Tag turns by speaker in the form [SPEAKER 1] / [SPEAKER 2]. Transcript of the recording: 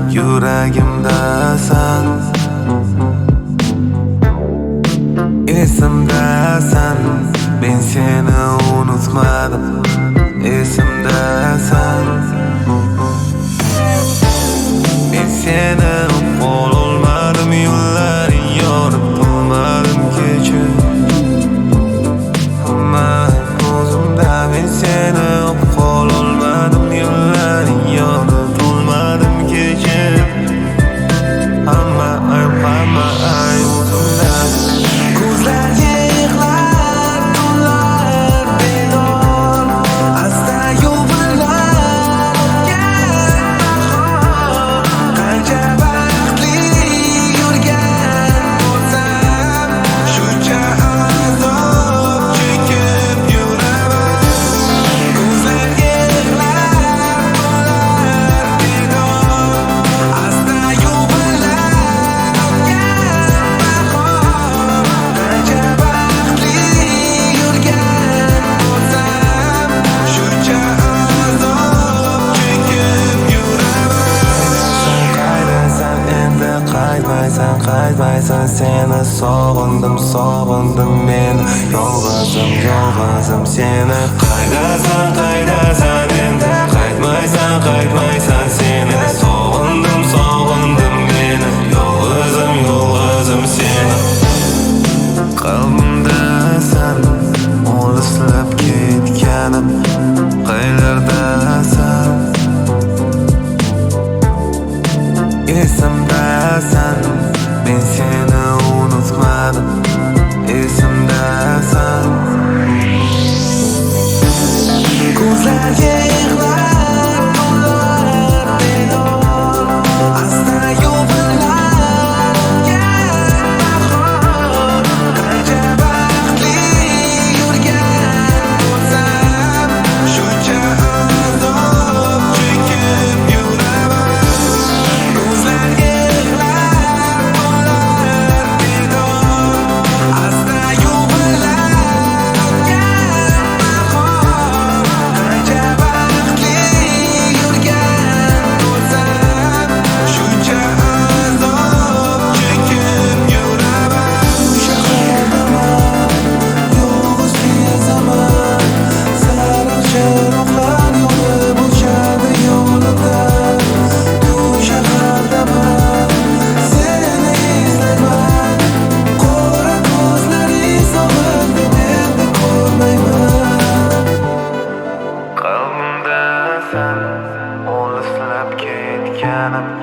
[SPEAKER 1] Yuragimdasan, esimdasan, men seni unutmadim. Esimdasan, men seni qo'l olmadim. Yo'llaring yorib bo'lmadim kechir. Hamma ko'zimda men seni qo'l olmadim. Yo'llaring yorib bo'lmadim kechir. Hamma ay o'zimda. Ko'zlar yig'lar, tunlar bedor, asta yo'llar o'tgan bahor. Qancha baxtli yurgan bo'lsam, shuncha azob chekib yuraman. Ko'zlar yig'lar, tunlar bedor, asta yo'llar o'tgan bahor. Qancha baxtli yurgan bo'lsam, shuncha azob chekib yuraman. Qaydasan endi, qaytmaysan seni sog'indim meni. Yolg'izim seni. Qaydasan endi, qaytmaysan seni. Sog'indim meni. Yolg'izim seni. Qalbimdasan, olislar ketganim. Qayerdasan? Esimdasan, men seni unutmadim. Esimdasan. Ko'zlar yig'lar, tunlar bedor, asta yo'llar o'tgan bahor. Qancha baxtli yurgan bo'lsam, shuncha azob chekib yuraman. Ko'zlar yig'lar, tunlar bedor, asta yo'llar o'tgan bahor. Qancha baxtli yurgan bo'lsam, shuncha azob chekib yuraman. Shahardaman, yolg'iz kezaman, sariq chiroqlar yonib o'chadi yo'limda. Bu shahardaman, seni izlayman. Qora ko'zlaring sog'indim, endi ko'rmayman. Qalbimdasan, olislab ketganim.